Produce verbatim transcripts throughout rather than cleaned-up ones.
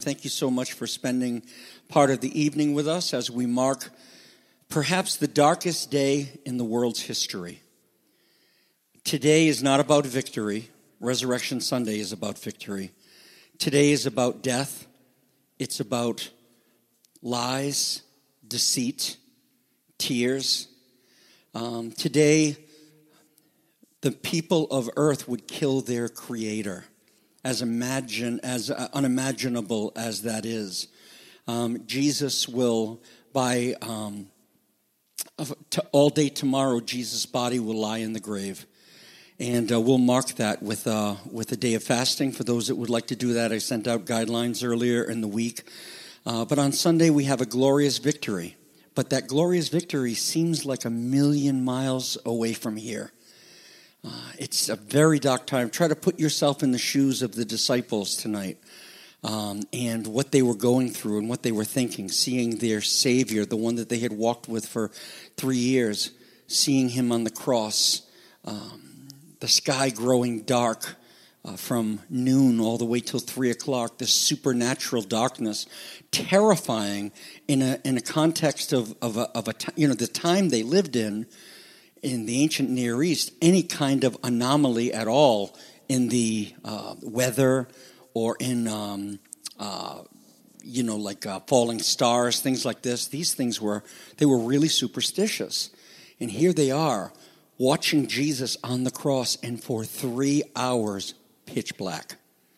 Thank you so much for spending part of the evening with us as we mark perhaps the darkest day in the world's history. Today is not about victory. Resurrection Sunday is about victory. Today is about death. It's about lies, deceit, tears. Um, today, the people of earth would kill their Creator. As imagine as uh, unimaginable as that is, um, Jesus will by um, to, all day tomorrow. Jesus' body will lie in the grave, and uh, we'll mark that with uh, with a day of fasting. For those that would like to do that, I sent out guidelines earlier in the week. Uh, but on Sunday we have a glorious victory. But that glorious victory seems like a million miles away from here. Uh, it's a very dark time. Try to put yourself in the shoes of the disciples tonight um, and what they were going through and what they were thinking, seeing their Savior, the one that they had walked with for three years, seeing him on the cross, um, the sky growing dark uh, from noon all the way till three o'clock, this supernatural darkness, terrifying in a in a context of, of, a, of a, you know, the time they lived in. In the ancient Near East, any kind of anomaly at all in the uh, weather or in, um, uh, you know, like uh, falling stars, things like this, these things were, they were really superstitious. And here they are, watching Jesus on the cross, and for three hours, pitch black.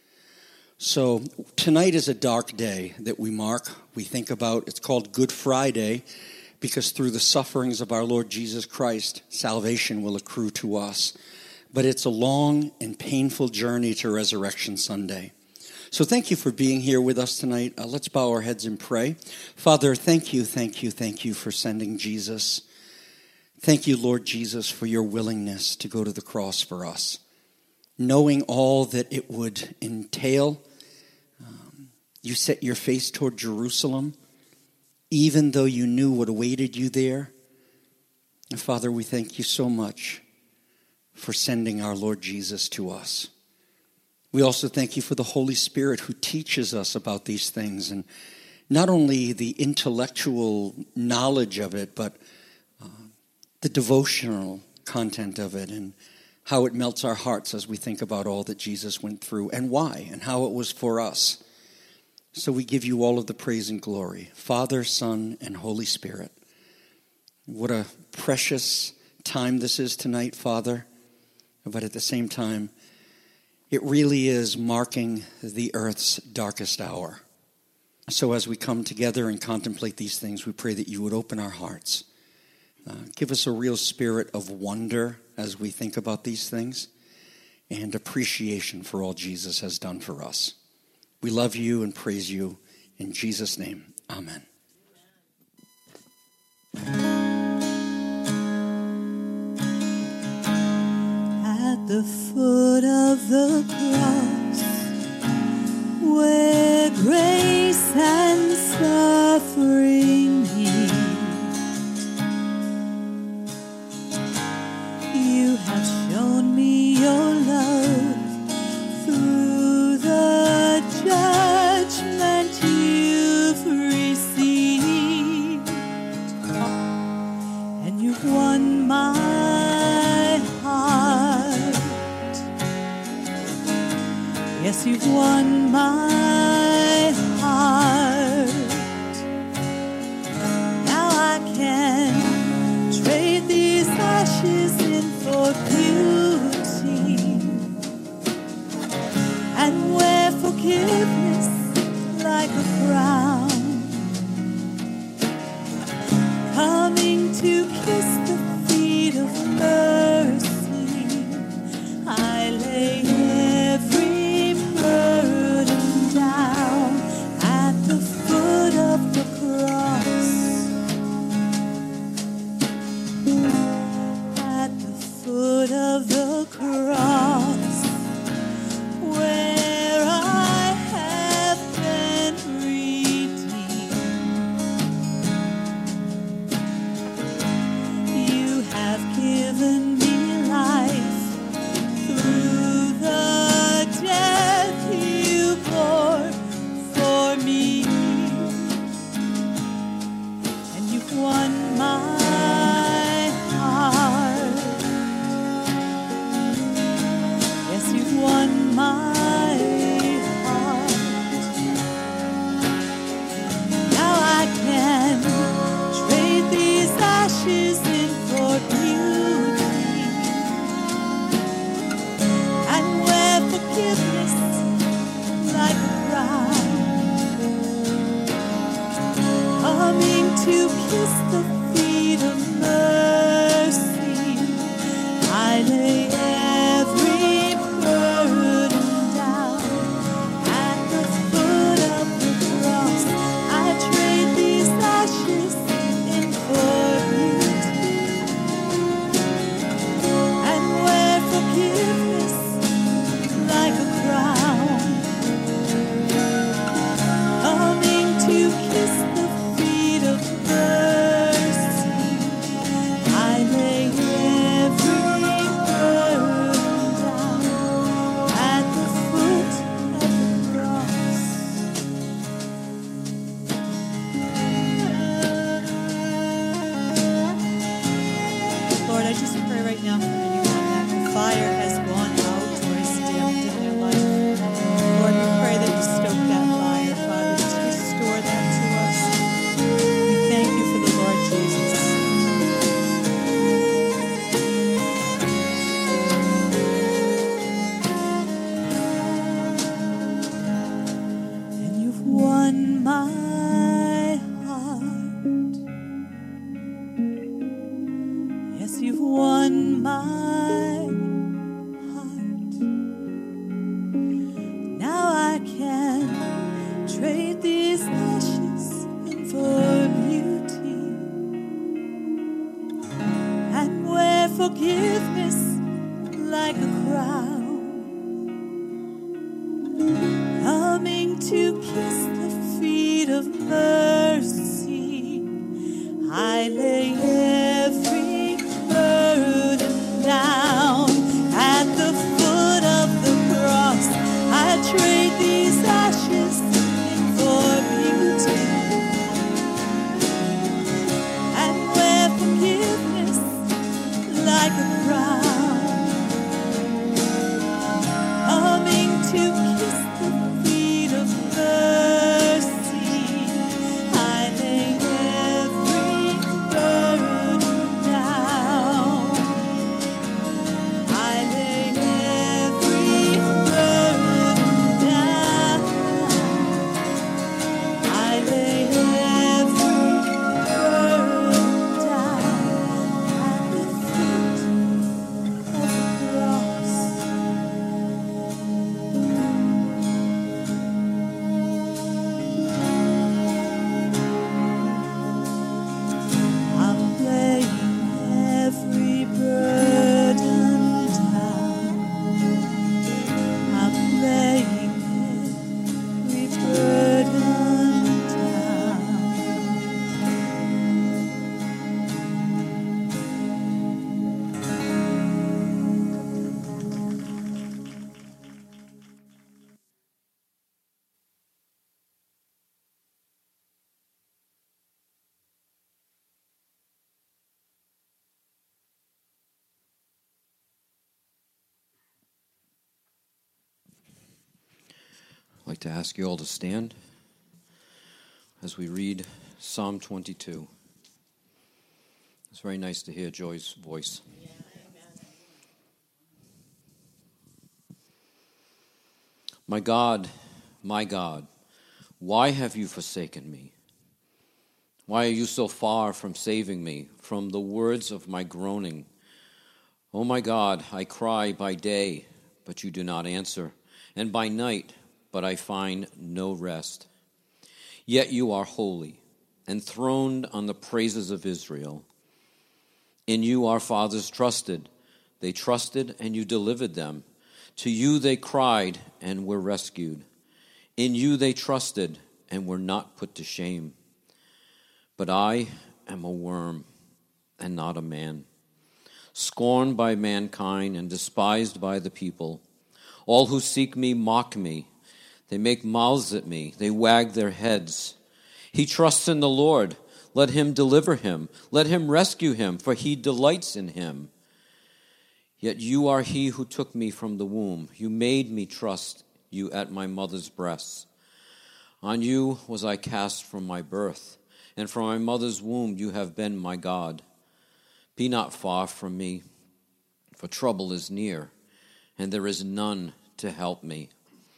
So tonight is a dark day that we mark, we think about. It's called Good Friday, because through the sufferings of our Lord Jesus Christ, salvation will accrue to us. But it's a long and painful journey to Resurrection Sunday. So thank you for being here with us tonight. Uh, let's bow our heads and pray. Father, thank you, thank you, thank you for sending Jesus. Thank you, Lord Jesus, for your willingness to go to the cross for us. Knowing all that it would entail, um, you set your face toward Jerusalem, even though you knew what awaited you there. And Father, we thank you so much for sending our Lord Jesus to us. We also thank you for the Holy Spirit who teaches us about these things, and not only the intellectual knowledge of it, but uh, the devotional content of it and how it melts our hearts as we think about all that Jesus went through and why and how it was for us. So we give you all of the praise and glory, Father, Son, and Holy Spirit. What a precious time this is tonight, Father. But at the same time, it really is marking the earth's darkest hour. So as we come together and contemplate these things, we pray that you would open our hearts. Uh, give us a real spirit of wonder as we think about these things and appreciation for all Jesus has done for us. We love you and praise you. In Jesus' name, amen. At the foot of the cross, where grace and suffering meet, you have shown me your love through the judgment you've received, and you've won my heart. Yes, you've won my to kiss the feet of mercy. I lay every burden down at the foot of the cross. I trade these ashes in for beauty, and wear forgiveness like a crown. Coming to kiss the feet of mercy, I lay every burden down at the foot of the cross. Lord, I just pray right now for anyone that the fire has gone out or is dimmed in their life. Lord, we pray that you stoke that fire, Father. Just restore that to us. We thank you for the Lord Jesus. And you've won my heart. Yes, you've won my heart. Now I can trade these ashes in for beauty, and wear forgiveness like a crown. Coming to kiss the feet of mercy, I lay every burden down at the foot of the cross. I trade these ashes in for beauty, and wear forgiveness like a crown. Coming to kiss the feet of mercy, I lay every burden down. I lay every burden down. I lay every burden down at the foot of the cross. I'm laying every burden down. I'm laying every burden down. I'd like to ask you all to stand as we read Psalm twenty-two. It's very nice to hear Joy's voice. My God, my God, why have you forsaken me? Why are you so far from saving me from the words of my groaning? Oh my God, I cry by day, but you do not answer, and by night, but I find no rest. Yet you are holy, enthroned on the praises of Israel. In you our fathers trusted. They trusted, and you delivered them. To you they cried, and were rescued. In you they trusted, and were not put to shame. But I am a worm, and not a man, scorned by mankind, and despised by the people. All who seek me mock me. They make mouths at me. They wag their heads. He trusts in the Lord. Let him deliver him. Let him rescue him, for he delights in him. Yet you are he who took me from the womb. You made me trust you at my mother's breasts. On you was I cast from my birth, and from my mother's womb you have been my God. Be not far from me, for trouble is near, and there is none to help me.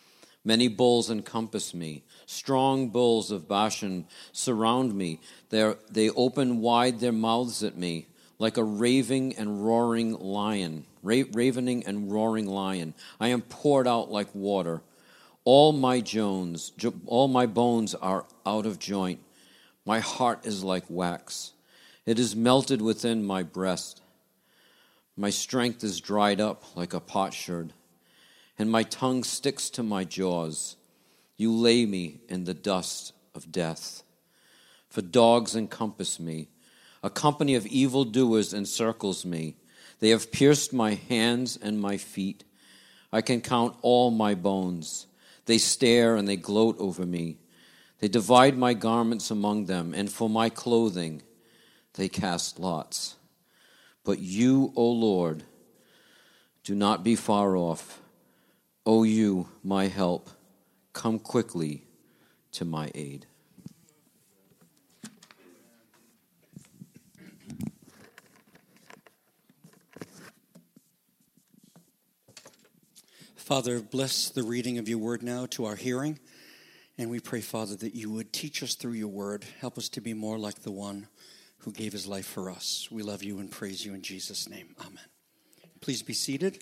Many bulls encompass me. Strong bulls of Bashan surround me. They're, they open wide their mouths at me like a raving and roaring lion, ra- ravening and roaring lion. I am poured out like water. All my jones, jo- all my bones are out of joint. My heart is like wax. It is melted within my breast. My strength is dried up like a potsherd, and my tongue sticks to my jaws. You lay me in the dust of death. For dogs encompass me. A company of evildoers encircles me. They have pierced my hands and my feet. I can count all my bones. They stare and they gloat over me. They divide my garments among them, and for my clothing they cast lots. But you, O Lord, do not be far off. O you, my help, come quickly to my aid. Father, bless the reading of your word now to our hearing. And we pray, Father, that you would teach us through your word. Help us to be more like the one who gave his life for us. We love you and praise you in Jesus' name. Amen. Please be seated.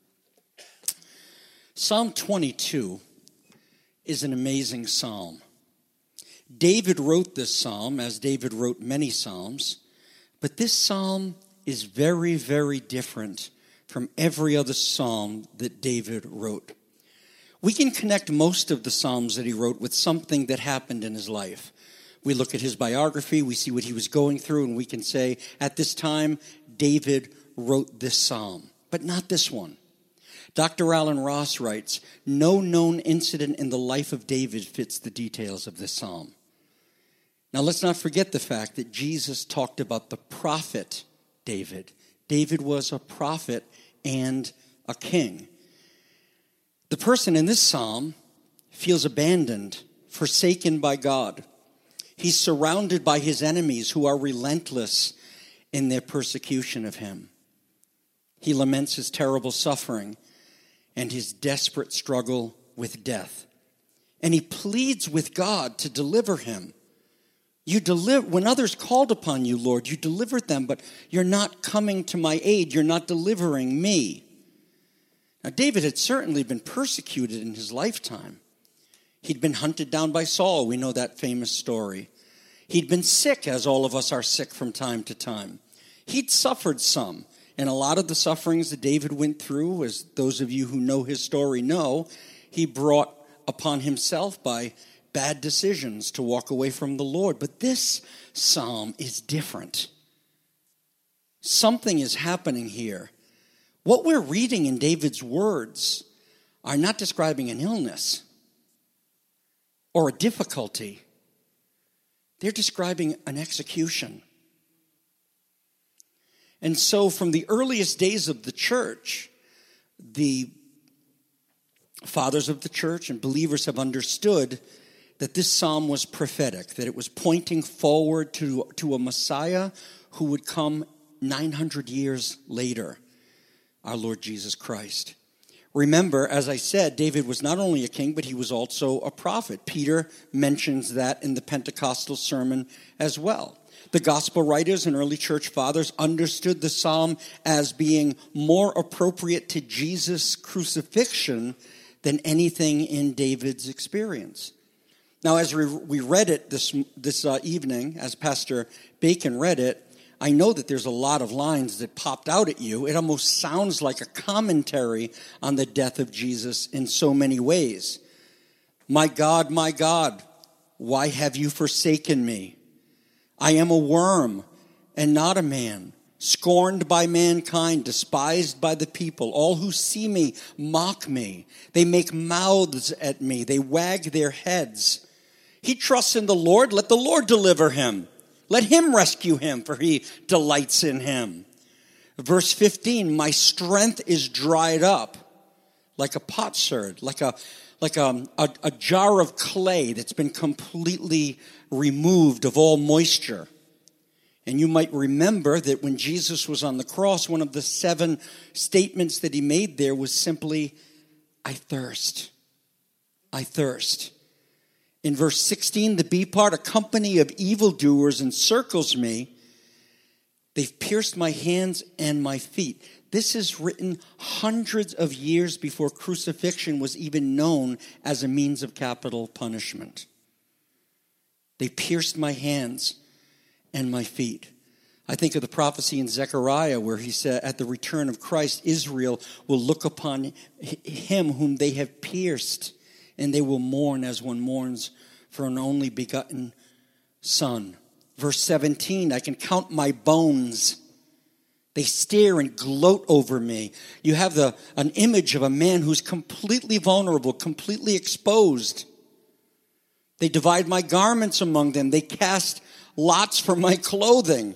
Psalm twenty-two is an amazing psalm. David wrote this psalm, as David wrote many psalms, but this psalm is very, very different from every other psalm that David wrote. We can connect most of the psalms that he wrote with something that happened in his life. We look at his biography, we see what he was going through, and we can say, at this time, David wrote this psalm, but not this one. Doctor Alan Ross writes, no known incident in the life of David fits the details of this psalm. Now let's not forget the fact that Jesus talked about the prophet David. David was a prophet and a king. The person in this psalm feels abandoned, forsaken by God. He's surrounded by his enemies who are relentless in their persecution of him. He laments his terrible suffering and his desperate struggle with death. And he pleads with God to deliver him. You deliver, when others called upon you, Lord, you delivered them, but you're not coming to my aid. You're not delivering me. Now, David had certainly been persecuted in his lifetime. He'd been hunted down by Saul. We know that famous story. He'd been sick, as all of us are sick from time to time. He'd suffered some. And a lot of the sufferings that David went through, as those of you who know his story know, he brought upon himself by bad decisions to walk away from the Lord. But this psalm is different. Something is happening here. What we're reading in David's words are not describing an illness or a difficulty. They're describing an execution. And so from the earliest days of the church, the fathers of the church and believers have understood that this psalm was prophetic, that it was pointing forward to, to a Messiah who would come nine hundred years later, our Lord Jesus Christ. Remember, as I said, David was not only a king, but he was also a prophet. Peter mentions that in the Pentecostal sermon as well. The gospel writers and early church fathers understood the psalm as being more appropriate to Jesus' crucifixion than anything in David's experience. Now, as we read it this, this uh, evening, as Pastor Bacon read it, I know that there's a lot of lines that popped out at you. It almost sounds like a commentary on the death of Jesus in so many ways. My God, my God, why have you forsaken me? I am a worm and not a man, scorned by mankind, despised by the people. All who see me mock me. They make mouths at me. They wag their heads. He trusts in the Lord. Let the Lord deliver him. Let him rescue him, for he delights in him. Verse fifteen, my strength is dried up like a potsherd, like a like a, a, a jar of clay that's been completely removed of all moisture. And you might remember that when Jesus was on the cross, one of the seven statements that he made there was simply, I thirst. I thirst. In verse sixteen, the B part, a company of evildoers encircles me. They've pierced my hands and my feet. This is written hundreds of years before crucifixion was even known as a means of capital punishment. They pierced my hands and my feet. I think of the prophecy in Zechariah where he said, at the return of Christ, Israel will look upon him whom they have pierced, and they will mourn as one mourns for an only begotten son. Verse seventeen, I can count my bones. They stare and gloat over me. You have the an image of a man who's completely vulnerable, completely exposed. They divide my garments among them. They cast lots for my clothing.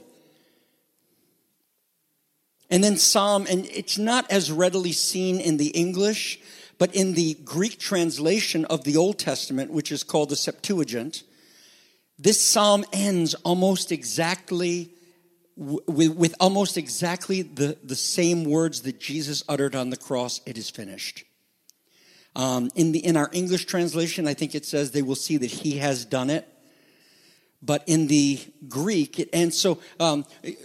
And then Psalm, and it's not as readily seen in the English, but in the Greek translation of the Old Testament, which is called the Septuagint, this psalm ends almost exactly with, with almost exactly the, the same words that Jesus uttered on the cross. It is finished. Um, in the in our English translation, I think it says they will see that he has done it. But in the Greek, it ends. So um,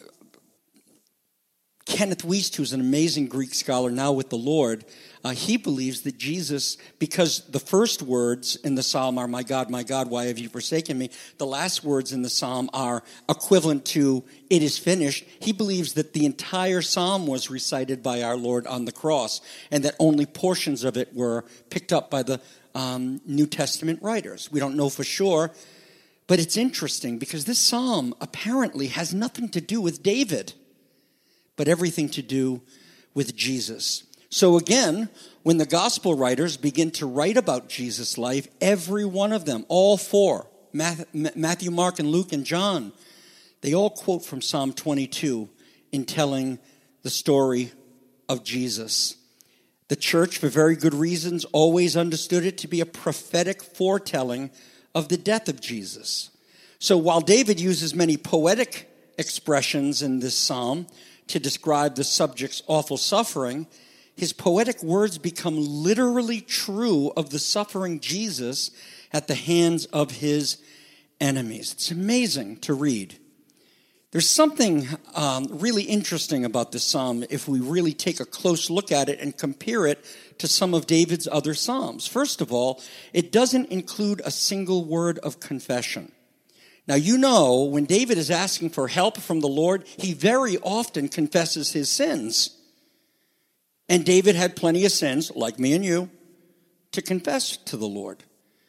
Kenneth Wiest, who's an amazing Greek scholar now with the Lord, uh, he believes that Jesus, because the first words in the psalm are, my God, my God, why have you forsaken me? The last words in the psalm are equivalent to, it is finished. He believes that the entire psalm was recited by our Lord on the cross, and that only portions of it were picked up by the um, New Testament writers. We don't know for sure, but it's interesting because this psalm apparently has nothing to do with David, but everything to do with Jesus. So again, when the gospel writers begin to write about Jesus' life, every one of them, all four, Matthew, Mark, and Luke, and John, they all quote from Psalm twenty-two in telling the story of Jesus. The church, for very good reasons, always understood it to be a prophetic foretelling of the death of Jesus. So while David uses many poetic expressions in this psalm to describe the subject's awful suffering, his poetic words become literally true of the suffering Jesus at the hands of his enemies. It's amazing to read. There's something um, really interesting about this psalm if we really take a close look at it and compare it to some of David's other psalms. First of all, it doesn't include a single word of confession. Now, you know, when David is asking for help from the Lord, he very often confesses his sins. And David had plenty of sins, like me and you, to confess to the Lord.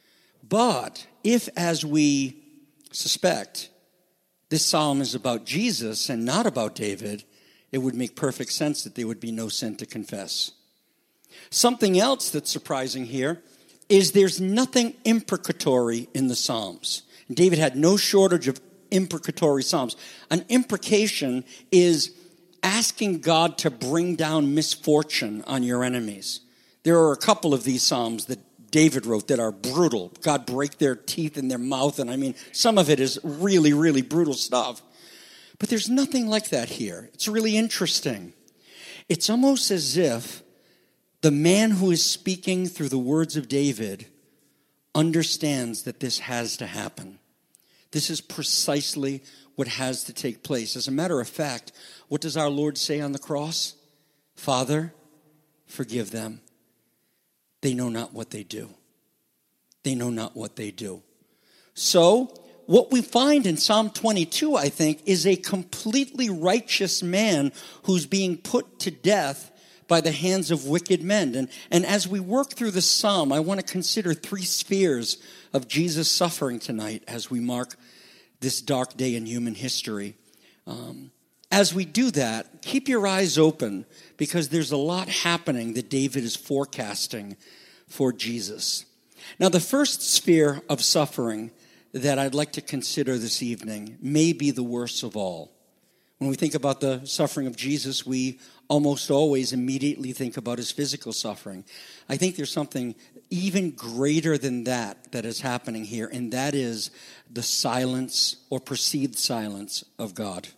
But if, as we suspect, this psalm is about Jesus and not about David, it would make perfect sense that there would be no sin to confess. Something else that's surprising here is there's nothing imprecatory in the Psalms. David had no shortage of imprecatory psalms. An imprecation is asking God to bring down misfortune on your enemies. There are a couple of these psalms that David wrote that are brutal. God, break their teeth in their mouth. And I mean, some of it is really, really brutal stuff. But there's nothing like that here. It's really interesting. It's almost as if the man who is speaking through the words of David understands that this has to happen. This is precisely what has to take place. As a matter of fact, what does our Lord say on the cross? Father, forgive them. They know not what they do. They know not what they do. So, what we find in Psalm twenty-two, I think, is a completely righteous man who's being put to death by the hands of wicked men. And, and as we work through the psalm, I want to consider three spheres of Jesus' suffering tonight as we mark this dark day in human history. Um, as we do that, keep your eyes open because there's a lot happening that David is forecasting for Jesus. Now, the first sphere of suffering that I'd like to consider this evening may be the worst of all. When we think about the suffering of Jesus, we almost always immediately think about his physical suffering. I think there's something even greater than that that is happening here, and that is the silence or perceived silence of God.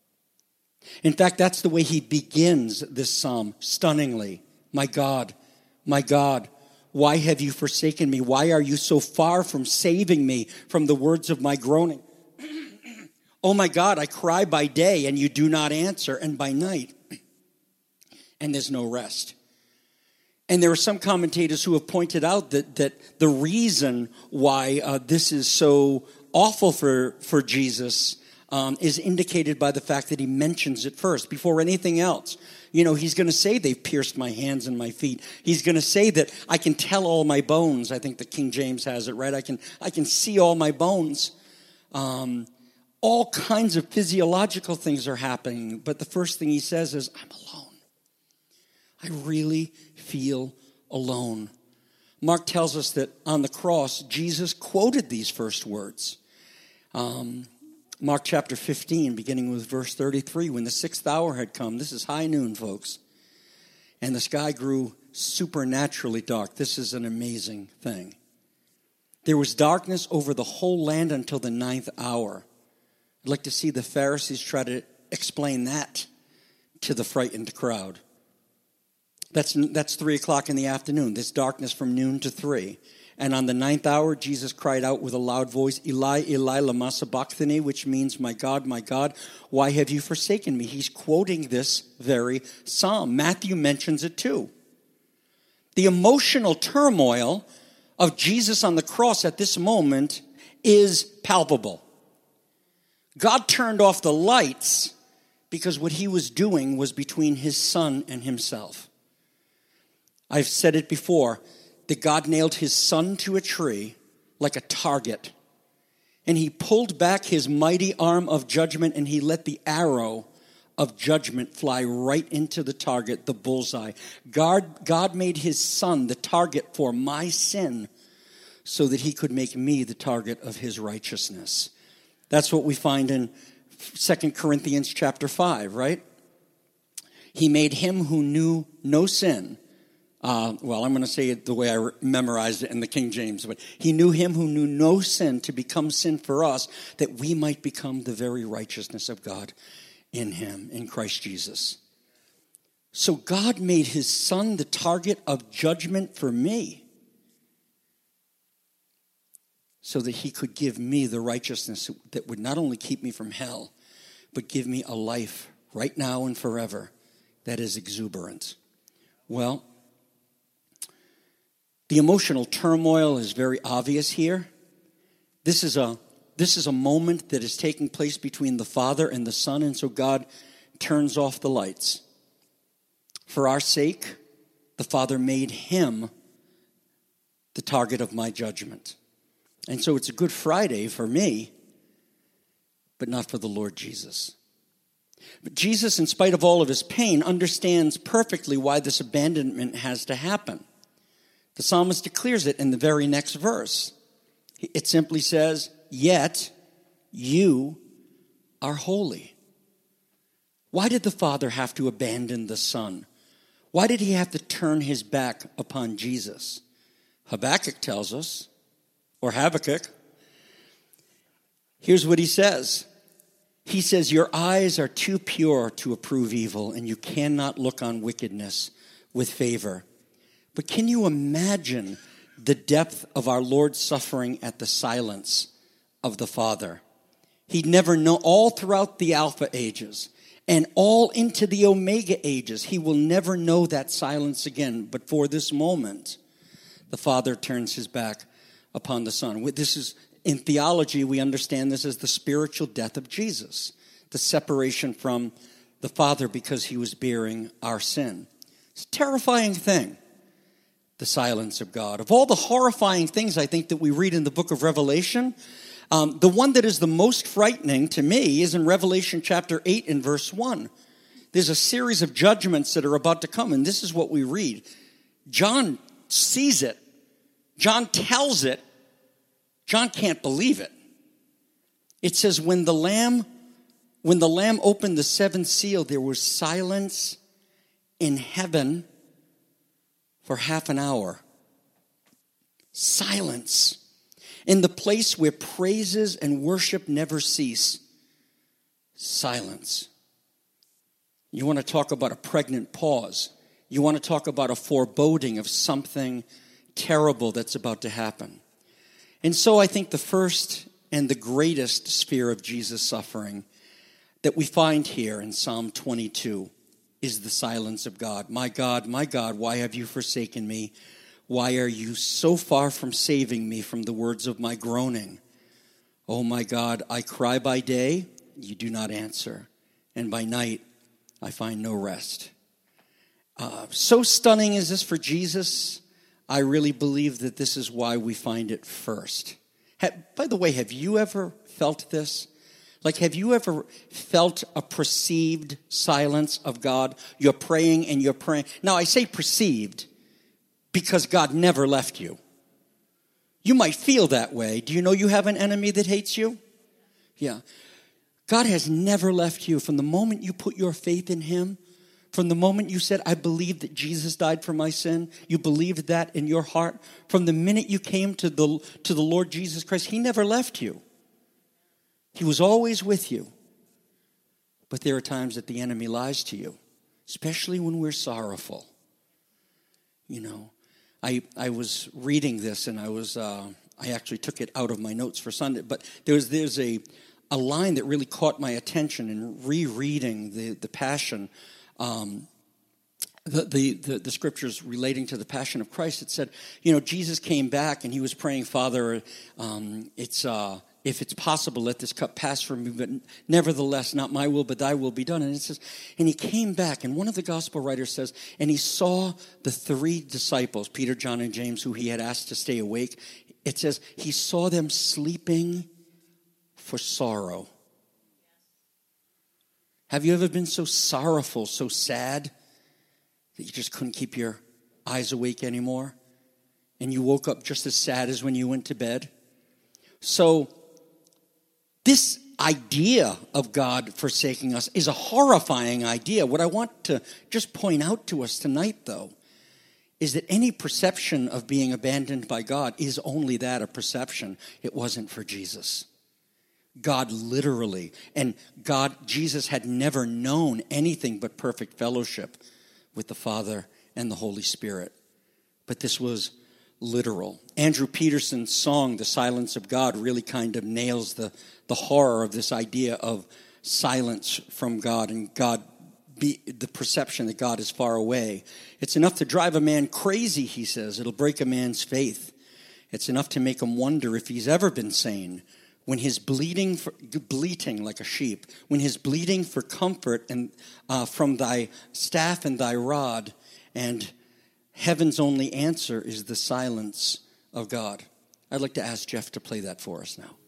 In fact, that's the way he begins this psalm, stunningly. My God, my God, why have you forsaken me? Why are you so far from saving me from the words of my groaning? Oh my God, I cry by day and you do not answer, and by night, and there's no rest. And there are some commentators who have pointed out that, that the reason why uh, this is so awful for, for Jesus um, is indicated by the fact that he mentions it first, before anything else. You know, he's going to say they've pierced my hands and my feet. He's going to say that I can tell all my bones. I think the King James has it, right? I can, I can see all my bones. Um, all kinds of physiological things are happening. But the first thing he says is, I'm alone. I really feel alone. Mark tells us that on the cross, Jesus quoted these first words. Um, Mark chapter fifteen, beginning with verse thirty-three, when the sixth hour had come. This is high noon, folks. And the sky grew supernaturally dark. This is an amazing thing. There was darkness over the whole land until the ninth hour. I'd like to see the Pharisees try to explain that to the frightened crowd. That's that's three o'clock in the afternoon, this darkness from noon to three. And on the ninth hour, Jesus cried out with a loud voice, Eli, Eli, lama sabachthani, which means, my God, my God, why have you forsaken me? He's quoting this very psalm. Matthew mentions it too. The emotional turmoil of Jesus on the cross at this moment is palpable. God turned off the lights because what he was doing was between his son and himself. I've said it before, that God nailed his son to a tree like a target. And he pulled back his mighty arm of judgment and he let the arrow of judgment fly right into the target, the bullseye. God, God made his son the target for my sin so that he could make me the target of his righteousness. That's what we find in Second Corinthians chapter five, right? He made him who knew no sin. Uh, well, I'm going to say it the way I re- memorized it in the King James. But he knew him who knew no sin to become sin for us, that we might become the very righteousness of God in him, in Christ Jesus. So God made his son the target of judgment for me so that he could give me the righteousness that would not only keep me from hell, but give me a life right now and forever that is exuberant. Well, the emotional turmoil is very obvious here. This is a this is a moment that is taking place between the Father and the Son, and so God turns off the lights. For our sake, the Father made him the target of my judgment. And so it's a Good Friday for me, but not for the Lord Jesus. But Jesus, in spite of all of his pain, understands perfectly why this abandonment has to happen. The psalmist declares it in the very next verse. It simply says, yet you are holy. Why did the Father have to abandon the Son? Why did he have to turn his back upon Jesus? Habakkuk tells us, or Habakkuk. Here's what he says. He says, your eyes are too pure to approve evil, and you cannot look on wickedness with favor. But can you imagine the depth of our Lord's suffering at the silence of the Father? He'd never know, all throughout the Alpha ages and all into the Omega ages, he will never know that silence again. But for this moment, the Father turns his back upon the Son. This is, in theology, we understand this as the spiritual death of Jesus, the separation from the Father because he was bearing our sin. It's a terrifying thing. The silence of God. Of all the horrifying things I think that we read in the book of Revelation, um, the one that is the most frightening to me is in Revelation chapter eight and verse one. There's a series of judgments that are about to come, and this is what we read. John sees it. John tells it. John can't believe it. It says, when the Lamb, when the Lamb opened the seventh seal, there was silence in heaven for half an hour. Silence. In the place where praises and worship never cease. Silence. You want to talk about a pregnant pause. You want to talk about a foreboding of something terrible that's about to happen. And so I think the first and the greatest sphere of Jesus' suffering that we find here in Psalm twenty-two is the silence of God. My God, my God, why have you forsaken me? Why are you so far from saving me from the words of my groaning? Oh my God, I cry by day, you do not answer, and by night I find no rest. Uh, so stunning is this for Jesus. I really believe that this is why we find it first. Ha- by the way, have you ever felt this? Like, have you ever felt a perceived silence of God? You're praying and you're praying. Now, I say perceived because God never left you. You might feel that way. Do you know you have an enemy that hates you? Yeah. God has never left you. From the moment you put your faith in him, from the moment you said, I believe that Jesus died for my sin, you believed that in your heart. From the minute you came to the, to the Lord Jesus Christ, he never left you. He was always with you. But there are times that the enemy lies to you, especially when we're sorrowful. You know, I I was reading this and I was uh, I actually took it out of my notes for Sunday, but there's there's a a line that really caught my attention in rereading the the Passion. Um, The, the, the, the scriptures relating to the Passion of Christ. It said, you know, Jesus came back and he was praying, Father, um, it's uh, if it's possible, let this cup pass from me, but nevertheless, not my will, but thy will be done. And it says, and he came back, and one of the gospel writers says, and he saw the three disciples, Peter, John, and James, who he had asked to stay awake. It says, he saw them sleeping for sorrow. Have you ever been so sorrowful, so sad, that you just couldn't keep your eyes awake anymore? And you woke up just as sad as when you went to bed? So this idea of God forsaking us is a horrifying idea. What I want to just point out to us tonight, though, is that any perception of being abandoned by God is only that, a perception. It wasn't for Jesus. God literally, and God, Jesus had never known anything but perfect fellowship with the Father and the Holy Spirit. But this was literal. Andrew Peterson's song, The Silence of God, really kind of nails the, the horror of this idea of silence from God and God, be, the perception that God is far away. It's enough to drive a man crazy, he says. It'll break a man's faith. It's enough to make him wonder if he's ever been sane. When his bleating, for, bleating like a sheep, when his bleating for comfort and uh, from thy staff and thy rod, and heaven's only answer is the silence of God. I'd like to ask Jeff to play that for us now.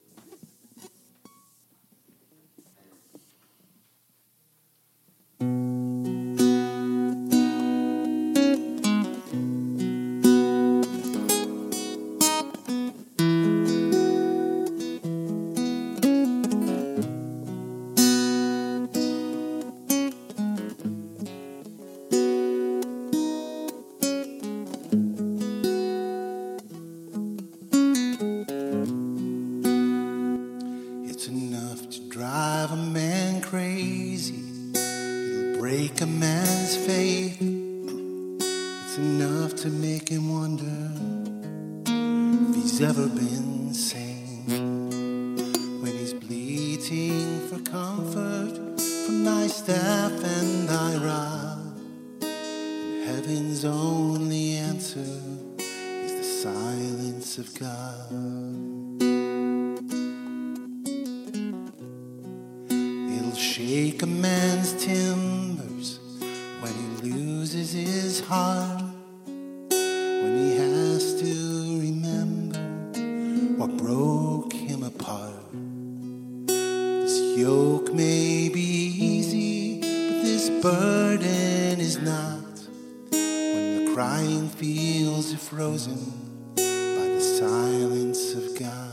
Shake a man's timbers when he loses his heart, when he has to remember what broke him apart. This yoke may be easy, but this burden is not, when the crying fields are frozen by the silence of God.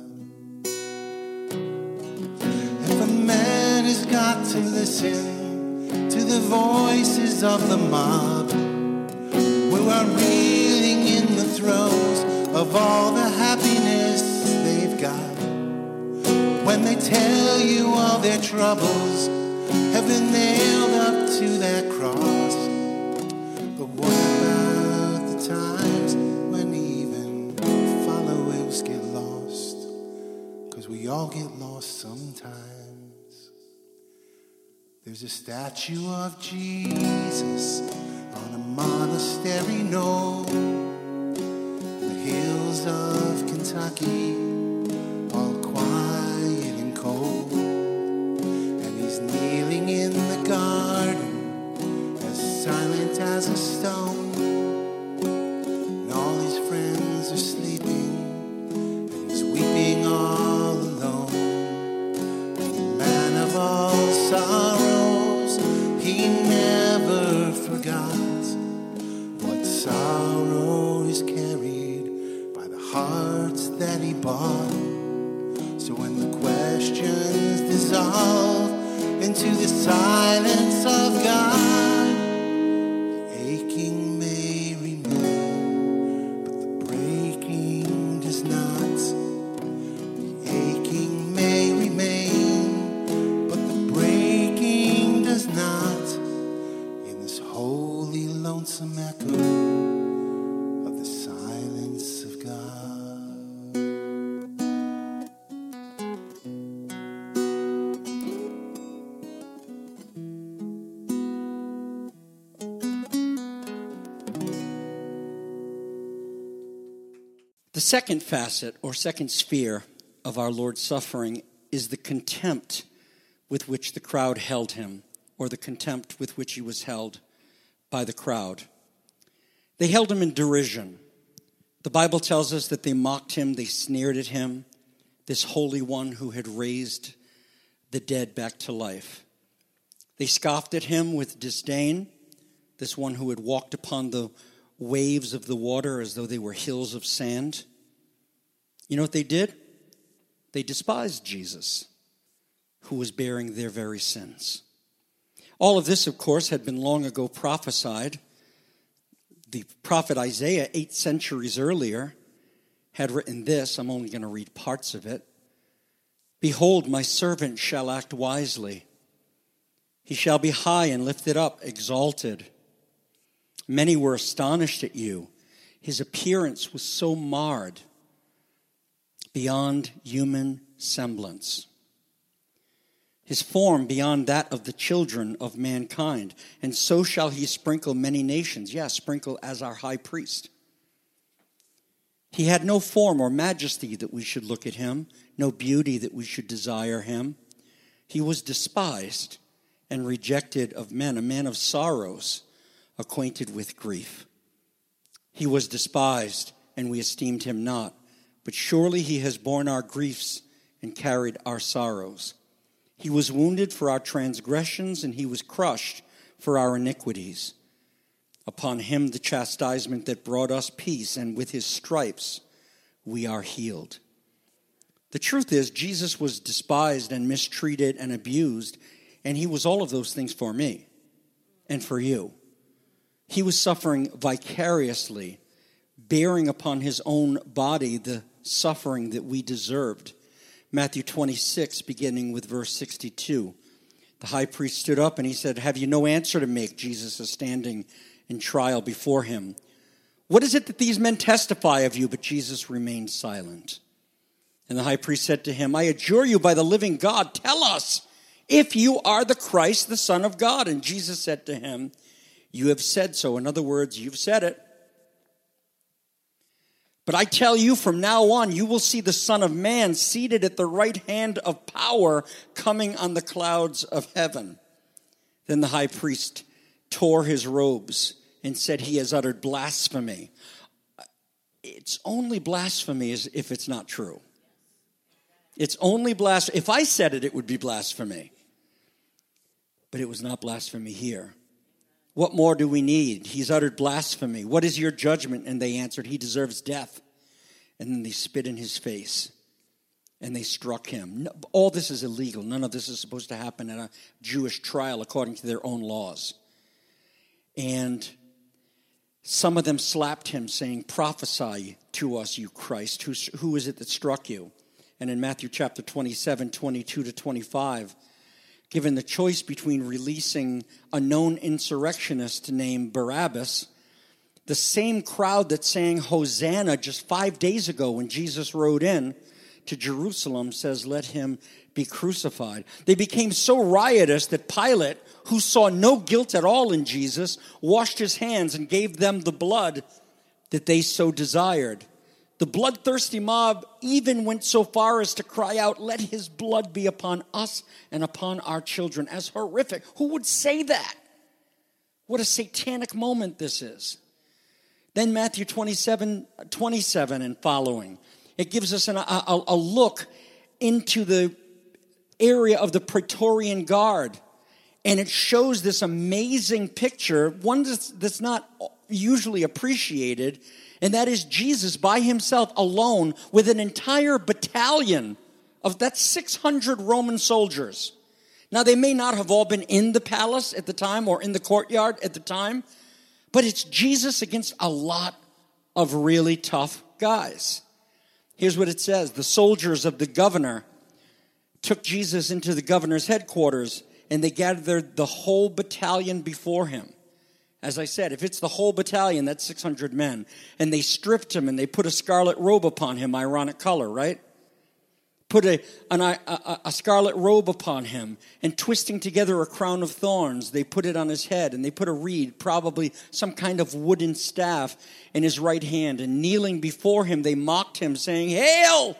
Got to listen to the voices of the mob who are reeling in the throes of all the happiness they've got. When they tell you all their troubles have been nailed up to that cross. But what about the times 'cause we all get lost sometimes. There's a statue of Jesus on a monastery knoll in the hills of Kentucky, all quiet and cold. And he's kneeling in the garden, as silent as a stone. And all his friends are sleeping, and he's weeping all alone. And the man of all sorrows, he never forgot what sorrow is carried by the hearts that he bought. So when the questions dissolve into the silence of God, the aching may remain, but the breaking does not. The aching may remain, but the breaking does not. In this holy, lonesome echo of the silence of God. The second facet or second sphere of our Lord's suffering is the contempt with which the crowd held him, or the contempt with which he was held by the crowd. They held him in derision. The Bible tells us that they mocked him, they sneered at him, this Holy One who had raised the dead back to life. They scoffed at him with disdain, this one who had walked upon the waves of the water as though they were hills of sand. You know what they did? They despised Jesus, who was bearing their very sins. All of this, of course, had been long ago prophesied. The prophet Isaiah, eight centuries earlier, had written this. I'm only going to read parts of it. Behold, my servant shall act wisely. He shall be high and lifted up, exalted. Many were astonished at you. His appearance was so marred beyond human semblance. His form beyond that of the children of mankind. And so shall he sprinkle many nations. Yes, sprinkle as our high priest. He had no form or majesty that we should look at him, no beauty that we should desire him. He was despised and rejected of men, a man of sorrows, acquainted with grief. He was despised, and we esteemed him not. But surely he has borne our griefs and carried our sorrows. He was wounded for our transgressions, and he was crushed for our iniquities. Upon him the chastisement that brought us peace, and with his stripes we are healed. The truth is, Jesus was despised and mistreated and abused, and he was all of those things for me and for you. He was suffering vicariously, bearing upon his own body the suffering that we deserved. Matthew twenty-six, beginning with verse sixty-two. The high priest stood up and he said, "Have you no answer to make?" Jesus is standing in trial before him. "What is it that these men testify of you?" But Jesus remained silent. And the high priest said to him, "I adjure you by the living God, tell us if you are the Christ, the Son of God." And Jesus said to him, "You have said so." In other words, you've said it. "But I tell you, from now on, you will see the Son of Man seated at the right hand of power, coming on the clouds of heaven." Then the high priest tore his robes and said, "He has uttered blasphemy." It's only blasphemy if it's not true. It's only blasphemy. If I said it, it would be blasphemy. But it was not blasphemy here. What more do we need? He's uttered blasphemy. What is your judgment? And they answered, "He deserves death." And then they spit in his face and they struck him. No, all this is illegal. None of this is supposed to happen at a Jewish trial according to their own laws. And some of them slapped him, saying, "Prophesy to us, you Christ. Who, who is it that struck you?" And in Matthew chapter twenty-seven, twenty-two to twenty-five, given the choice between releasing a known insurrectionist named Barabbas, the same crowd that sang Hosanna just five days ago when Jesus rode in, to Jerusalem says, "Let him be crucified." They became so riotous that Pilate, who saw no guilt at all in Jesus, washed his hands and gave them the blood that they so desired. The bloodthirsty mob even went so far as to cry out, "Let his blood be upon us and upon our children." As horrific. Who would say that? What a satanic moment this is. Then Matthew twenty-seven, twenty-seven and following. It gives us an, a, a look into the area of the Praetorian Guard. And it shows this amazing picture, one that's, that's not usually appreciated, and that is Jesus by himself alone with an entire battalion of, that's six hundred Roman soldiers. Now, they may not have all been in the palace at the time or in the courtyard at the time, but it's Jesus against a lot of really tough guys. Here's what it says. The soldiers of the governor took Jesus into the governor's headquarters, and they gathered the whole battalion before him. As I said, if it's the whole battalion, that's six hundred men. And they stripped him, and they put a scarlet robe upon him. Ironic color, right? Put a, an, a, a scarlet robe upon him, and twisting together a crown of thorns, they put it on his head, and they put a reed, probably some kind of wooden staff, in his right hand. And kneeling before him, they mocked him, saying, "Hail,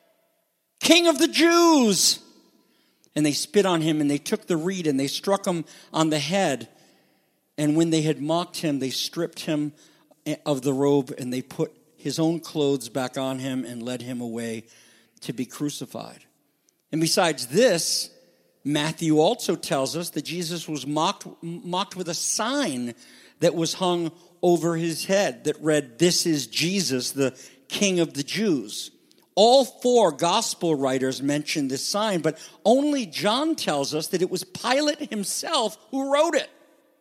King of the Jews!" And they spit on him, and they took the reed, and they struck him on the head. And when they had mocked him, they stripped him of the robe, and they put his own clothes back on him and led him away to be crucified. And besides this, Matthew also tells us that Jesus was mocked, mocked with a sign that was hung over his head that read, "This is Jesus, the King of the Jews." All four gospel writers mention this sign, but only John tells us that it was Pilate himself who wrote it.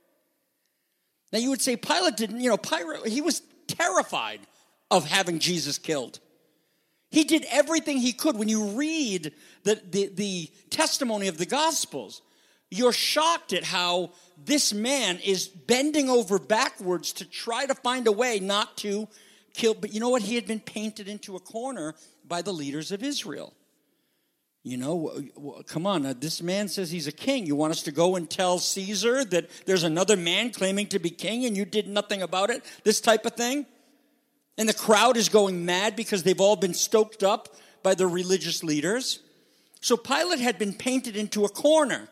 Now you would say Pilate didn't, you know, Pilate, he was terrified of having Jesus killed. He did everything he could. When you read the, the, the testimony of the Gospels, you're shocked at how this man is bending over backwards to try to find a way not to kill. But you know what? He had been painted into a corner by the leaders of Israel. You know, come on, uh, this man says he's a king. You want us to go and tell Caesar that there's another man claiming to be king and you did nothing about it? This type of thing? And the crowd is going mad because they've all been stoked up by the religious leaders. So Pilate had been painted into a corner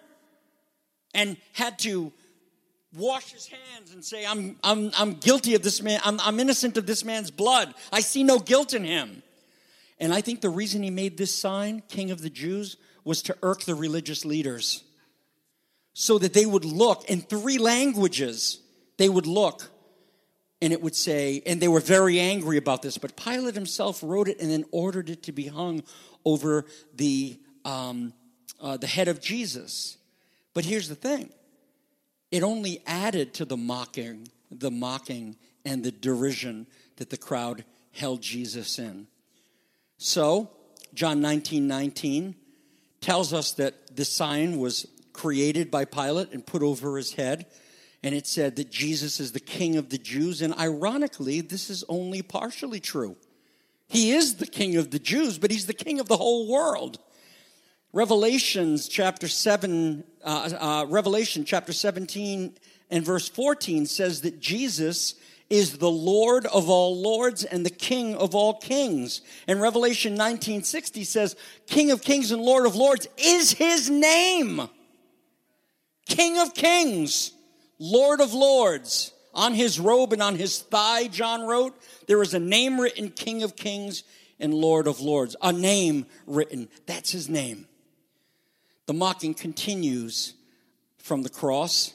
and had to wash his hands and say, I'm I'm I'm guilty of this man. I'm, I'm innocent of this man's blood. I see no guilt in him. And I think the reason he made this sign, King of the Jews, was to irk the religious leaders so that they would look in three languages. They would look and it would say, and they were very angry about this, but Pilate himself wrote it and then ordered it to be hung over the um, uh, the head of Jesus. But here's the thing. It only added to the mocking, the mocking and the derision that the crowd held Jesus in. So, John nineteen nineteen tells us that the sign was created by Pilate and put over his head. And it said that Jesus is the King of the Jews. And ironically, this is only partially true. He is the King of the Jews, but he's the King of the whole world. Revelations chapter seven, uh, uh, Revelation chapter seventeen and verse fourteen says that Jesus is the Lord of all lords and the King of all kings. And Revelation nineteen sixty says, King of kings and Lord of lords is his name. King of kings, Lord of lords. On his robe and on his thigh, John wrote, there is a name written, King of kings and Lord of lords. A name written. That's his name. The mocking continues from the cross.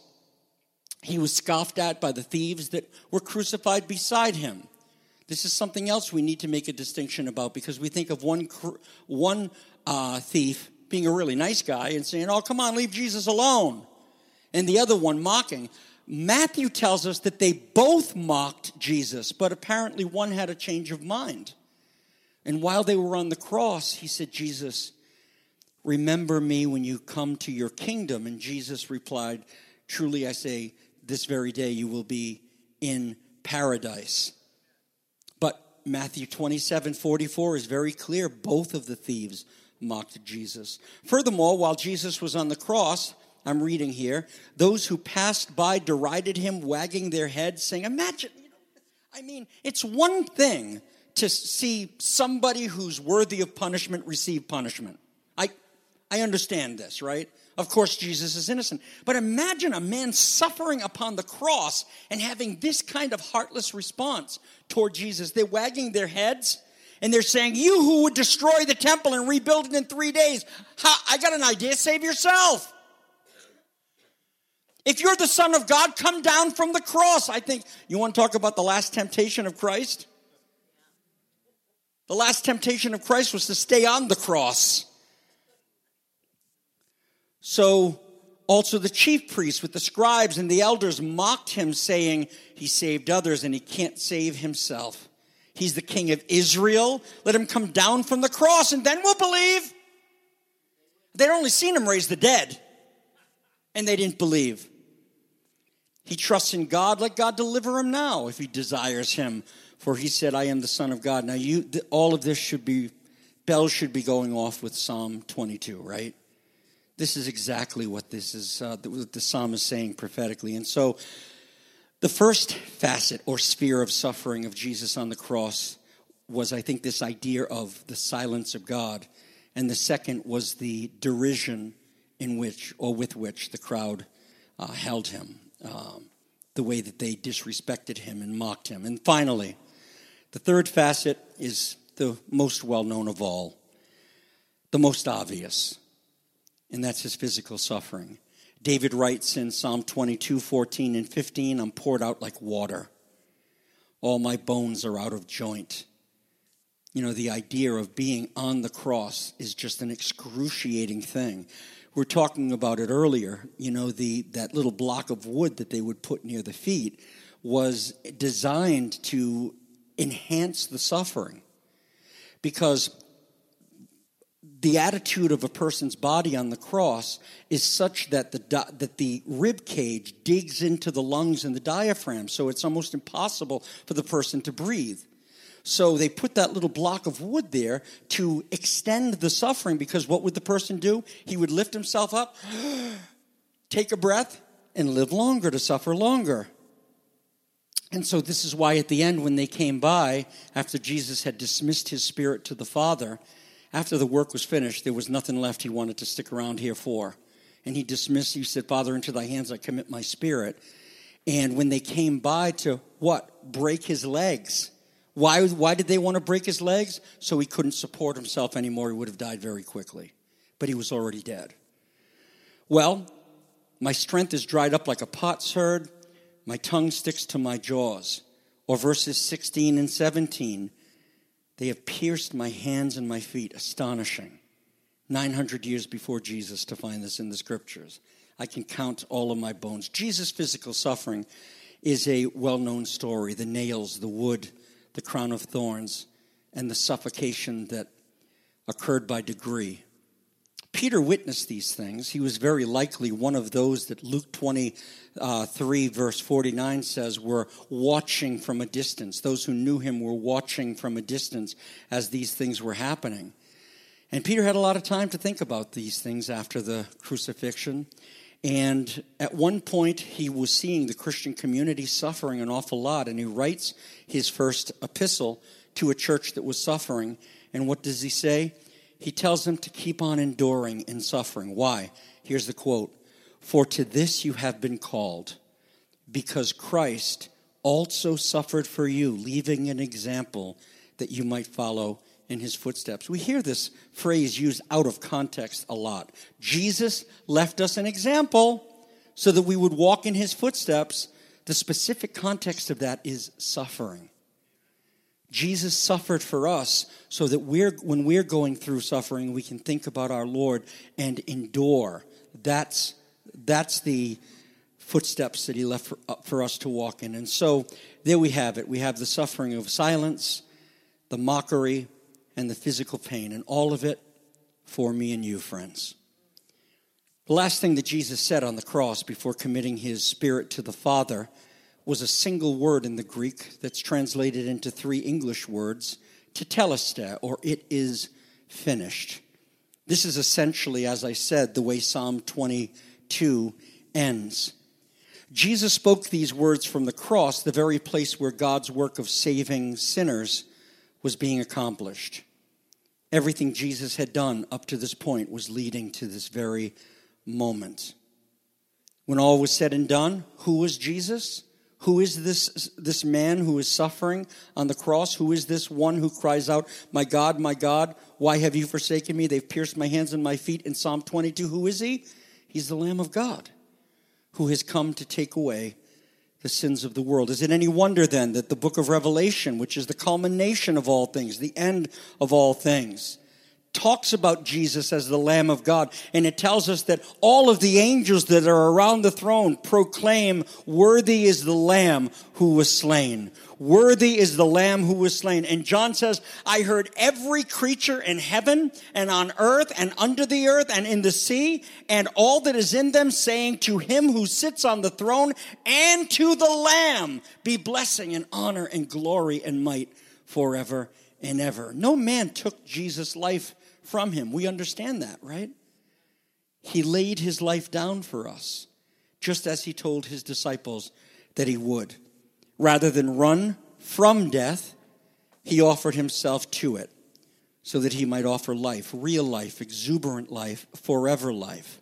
He was scoffed at by the thieves that were crucified beside him. This is something else we need to make a distinction about, because we think of one one uh, thief being a really nice guy and saying, oh, come on, leave Jesus alone. And the other one mocking. Matthew tells us that they both mocked Jesus, but apparently one had a change of mind. And while they were on the cross, he said, Jesus, remember me when you come to your kingdom. And Jesus replied, truly I say, this very day you will be in paradise. But Matthew twenty-seven forty-four is very clear. Both of the thieves mocked Jesus. Furthermore, while Jesus was on the cross, I'm reading here, those who passed by derided him, wagging their heads, saying, imagine, you know, I mean, it's one thing to see somebody who's worthy of punishment receive punishment. I, I understand this, right? Of course, Jesus is innocent. But imagine a man suffering upon the cross and having this kind of heartless response toward Jesus. They're wagging their heads and they're saying, you who would destroy the temple and rebuild it in three days, how, I got an idea, save yourself. If you're the Son of God, come down from the cross. I think, you want to talk about the last temptation of Christ? The last temptation of Christ was to stay on the cross. So also the chief priests with the scribes and the elders mocked him, saying he saved others and he can't save himself. He's the King of Israel. Let him come down from the cross and then we'll believe. They'd only seen him raise the dead and they didn't believe. He trusts in God. Let God deliver him now if he desires him. For he said, I am the Son of God. Now, you, th- all of this should be, bells should be going off with Psalm twenty-two, right? This is exactly what this is, uh, what the psalm is saying prophetically. And so the first facet or sphere of suffering of Jesus on the cross was, I think, this idea of the silence of God. And the second was the derision in which, or with which, the crowd uh, held him. Um, the way that they disrespected him and mocked him. And finally, the third facet is the most well-known of all, the most obvious, and that's his physical suffering. David writes in Psalm twenty-two, fourteen and fifteen, I'm poured out like water. All my bones are out of joint. You know, the idea of being on the cross is just an excruciating thing. We were talking about it earlier. You know, the that little block of wood that they would put near the feet was designed to enhance the suffering, because the attitude of a person's body on the cross is such that the di- that the rib cage digs into the lungs and the diaphragm, so it's almost impossible for the person to breathe. So they put that little block of wood there to extend the suffering, because what would the person do? He would lift himself up, take a breath, and live longer, to suffer longer. And so this is why at the end, when they came by, after Jesus had dismissed his spirit to the Father, after the work was finished, there was nothing left he wanted to stick around here for. And he dismissed, he said, Father, into thy hands I commit my spirit. And when they came by to, what? Break his legs. Why, why did they want to break his legs? So he couldn't support himself anymore. He would have died very quickly. But he was already dead. Well, my strength is dried up like a potsherd. My tongue sticks to my jaws. Or verses sixteen and seventeen. They have pierced my hands and my feet. Astonishing. nine hundred years before Jesus to find this in the scriptures. I can count all of my bones. Jesus' physical suffering is a well-known story. The nails, the wood, the crown of thorns, and the suffocation that occurred by degree. Peter witnessed these things. He was very likely one of those that Luke twenty-three, verse forty-nine says were watching from a distance. Those who knew him were watching from a distance as these things were happening. And Peter had a lot of time to think about these things after the crucifixion. And at one point, he was seeing the Christian community suffering an awful lot. And he writes his first epistle to a church that was suffering. And what does he say? He tells them to keep on enduring and suffering. Why? Here's the quote. For to this you have been called, because Christ also suffered for you, leaving an example that you might follow in his footsteps. We hear this phrase used out of context a lot. Jesus left us an example so that we would walk in his footsteps. The specific context of that is suffering. Jesus suffered for us so that we're, when we're going through suffering, we can think about our Lord and endure. That's, that's the footsteps that he left for, uh, for us to walk in. And so there we have it. We have the suffering of silence, the mockery, and the physical pain, and all of it for me and you, friends. The last thing that Jesus said on the cross before committing his spirit to the Father was a single word in the Greek that's translated into three English words, tetelestai, or it is finished. This is essentially, as I said, the way Psalm twenty-two ends. Jesus spoke these words from the cross, the very place where God's work of saving sinners was being accomplished. Everything Jesus had done up to this point was leading to this very moment. When all was said and done, who was Jesus? Who is this, this man who is suffering on the cross? Who is this one who cries out, "My God, my God, why have you forsaken me? They've pierced my hands and my feet." In Psalm twenty-two, who is he? He's the Lamb of God who has come to take away the sins of the world. Is it any wonder then that the book of Revelation, which is the culmination of all things, the end of all things, talks about Jesus as the Lamb of God, and it tells us that all of the angels that are around the throne proclaim, "Worthy is the Lamb who was slain. Worthy is the Lamb who was slain." And John says, "I heard every creature in heaven and on earth and under the earth and in the sea and all that is in them saying, to him who sits on the throne and to the Lamb be blessing and honor and glory and might forever and ever." No man took Jesus' life from him. We understand that, right? He laid his life down for us, just as he told his disciples that he would. Rather than run from death, he offered himself to it so that he might offer life, real life, exuberant life, forever life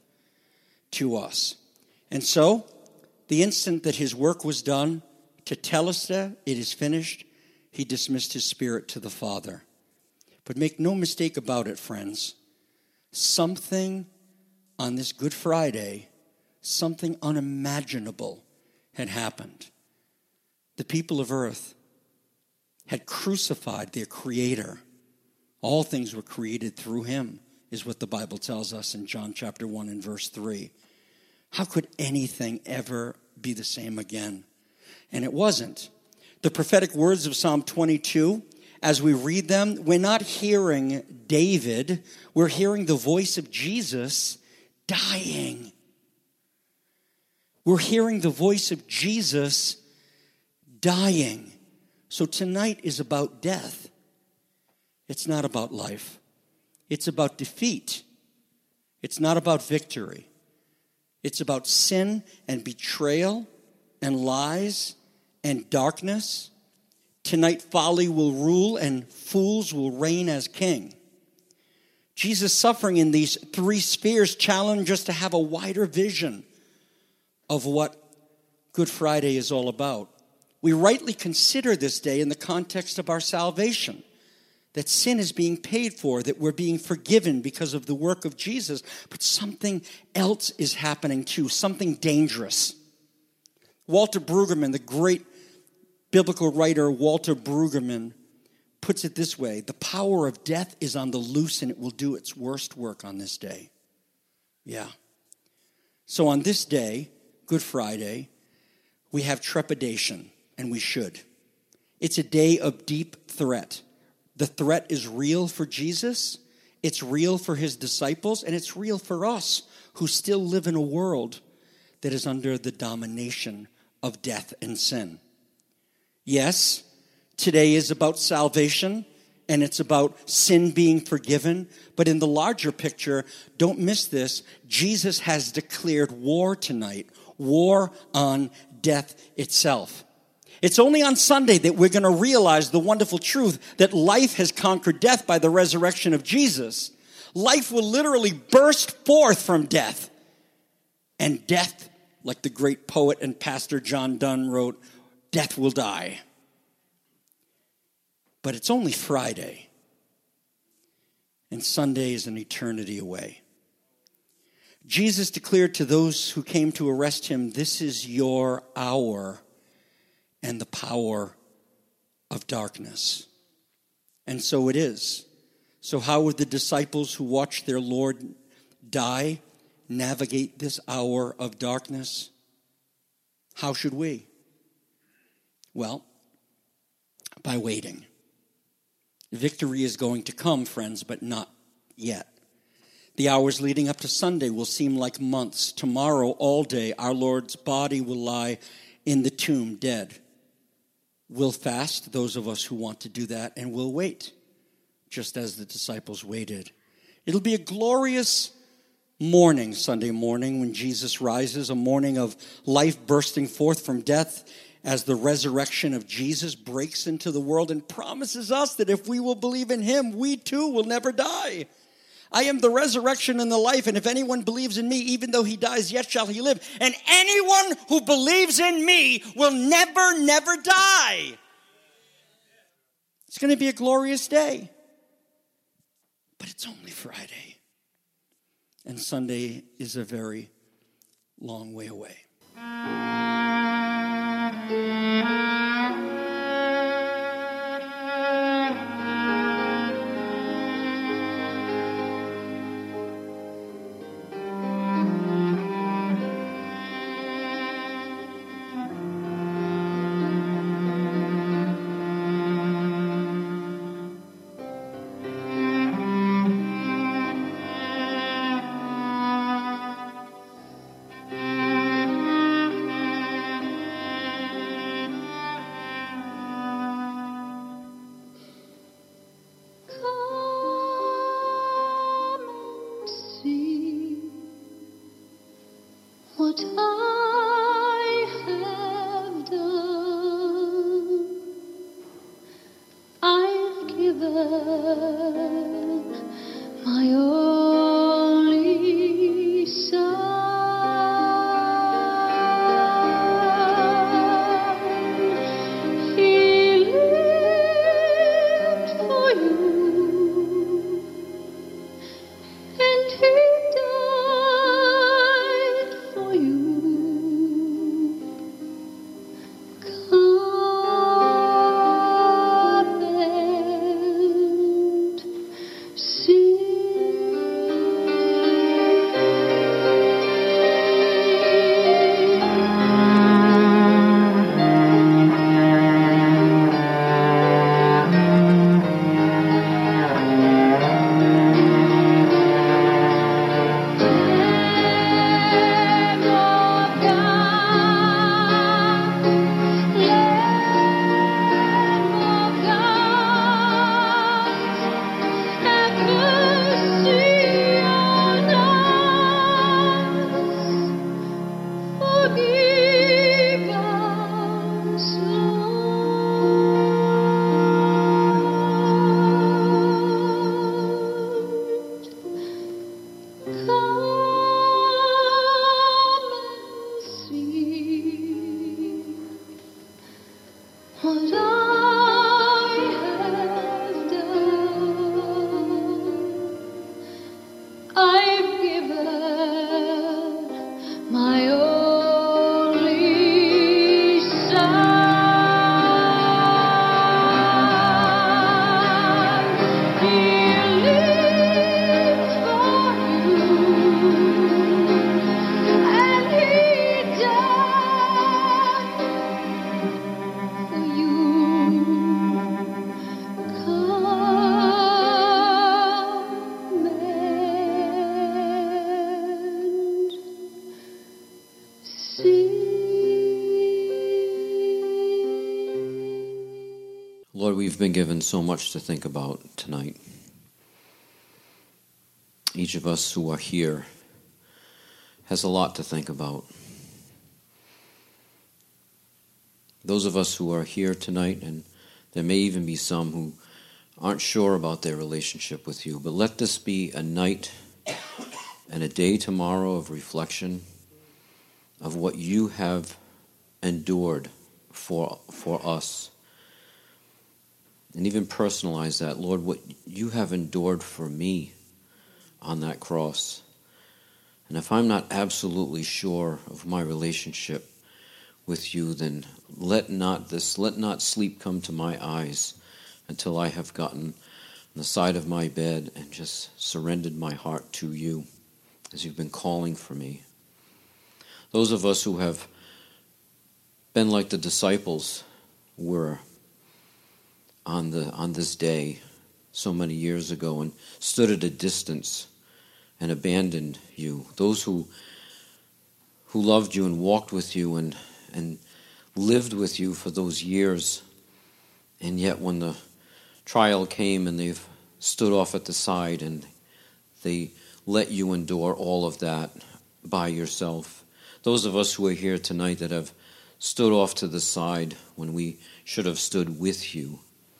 to us. And so, the instant that his work was done, tetelestai, it is finished, he dismissed his spirit to the Father. But make no mistake about it, friends. Something on this Good Friday, something unimaginable had happened. The people of earth had crucified their Creator. All things were created through him, is what the Bible tells us in John chapter one and verse three. How could anything ever be the same again? And it wasn't. The prophetic words of Psalm twenty-two, as we read them, we're not hearing David, we're hearing the voice of Jesus dying. We're hearing the voice of Jesus dying. So tonight is about death. It's not about life. It's about defeat. It's not about victory. It's about sin and betrayal and lies and darkness. Tonight, folly will rule and fools will reign as king. Jesus' suffering in these three spheres challenge us to have a wider vision of what Good Friday is all about. We rightly consider this day in the context of our salvation, that sin is being paid for, that we're being forgiven because of the work of Jesus, but something else is happening too, something dangerous. Walter Brueggemann, the great biblical writer Walter Brueggemann, puts it this way: the power of death is on the loose and it will do its worst work on this day. Yeah. So on this day, Good Friday, we have trepidation, and we should. It's a day of deep threat. The threat is real for Jesus, it's real for his disciples, and it's real for us who still live in a world that is under the domination of death and sin. Yes, today is about salvation, and it's about sin being forgiven. But in the larger picture, don't miss this, Jesus has declared war tonight, war on death itself. It's only on Sunday that we're going to realize the wonderful truth that life has conquered death by the resurrection of Jesus. Life will literally burst forth from death. And death, like the great poet and pastor John Donne wrote, death will die. But it's only Friday. And Sunday is an eternity away. Jesus declared to those who came to arrest him, "This is your hour and the power of darkness." And so it is. So how would the disciples who watched their Lord die navigate this hour of darkness? How should we? Well, by waiting. Victory is going to come, friends, but not yet. The hours leading up to Sunday will seem like months. Tomorrow, all day, our Lord's body will lie in the tomb dead. We'll fast, those of us who want to do that, and we'll wait, just as the disciples waited. It'll be a glorious morning, Sunday morning, when Jesus rises, a morning of life bursting forth from death as the resurrection of Jesus breaks into the world and promises us that if we will believe in him, we too will never die. I am the resurrection and the life, and if anyone believes in me, even though he dies, yet shall he live. And anyone who believes in me will never, never die. It's going to be a glorious day. But it's only Friday. And Sunday is a very long way away. What I have done, I've given my only Son. He lived for you, and he what I have done, I've given my only Son. He lived for you, and he died for you. Come and see. Lord, we've been given so much to think about tonight. Each of us who are here has a lot to think about. Those of us who are here tonight, and there may even be some who aren't sure about their relationship with you, but let this be a night and a day tomorrow of reflection of what you have endured for, for us. And even personalize that, Lord, what you have endured for me on that cross. And if I'm not absolutely sure of my relationship with you, then let not this, let not sleep come to my eyes until I have gotten on the side of my bed and just surrendered my heart to you as you've been calling for me. Those of us who have been like the disciples were on the on this day so many years ago and stood at a distance and abandoned you. Those who who loved you and walked with you and and lived with you for those years, and yet when the trial came and they've stood off at the side and they let you endure all of that by yourself. Those of us who are here tonight that have stood off to the side when we should have stood with you,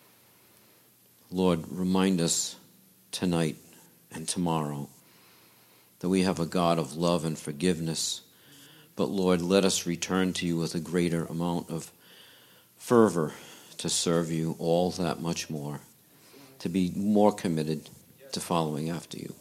Lord, remind us tonight and tomorrow that we have a God of love and forgiveness. But Lord, let us return to you with a greater amount of fervor to serve you all that much more, to be more committed to following after you.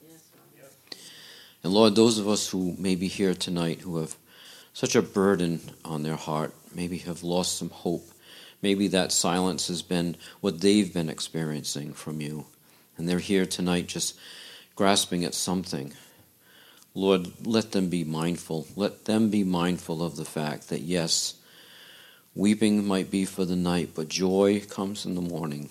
And Lord, those of us who may be here tonight who have such a burden on their heart, maybe have lost some hope, maybe that silence has been what they've been experiencing from you, and they're here tonight just grasping at something. Lord, let them be mindful. Let them be mindful of the fact that, yes, weeping might be for the night, but joy comes in the morning.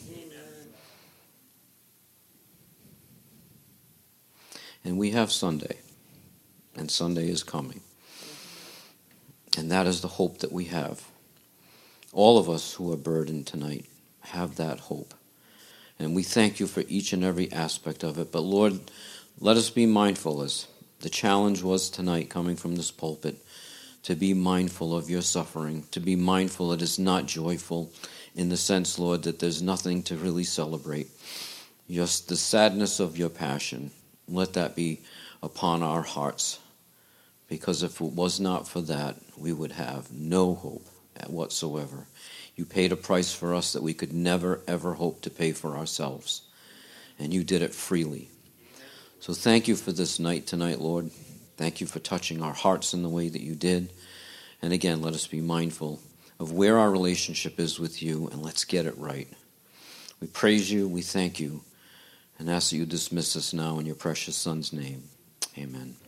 And we have Sunday, and Sunday is coming. And that is the hope that we have. All of us who are burdened tonight have that hope. And we thank you for each and every aspect of it. But Lord, let us be mindful, as the challenge was tonight coming from this pulpit, to be mindful of your suffering, to be mindful it is not joyful in the sense, Lord, that there's nothing to really celebrate. Just the sadness of your passion. Let that be upon our hearts, because if it was not for that, we would have no hope whatsoever. You paid a price for us that we could never, ever hope to pay for ourselves, and you did it freely. So thank you for this night tonight, Lord. Thank you for touching our hearts in the way that you did. And again, let us be mindful of where our relationship is with you, and let's get it right. We praise you, we thank you, and ask that you dismiss us now in your precious Son's name. Amen.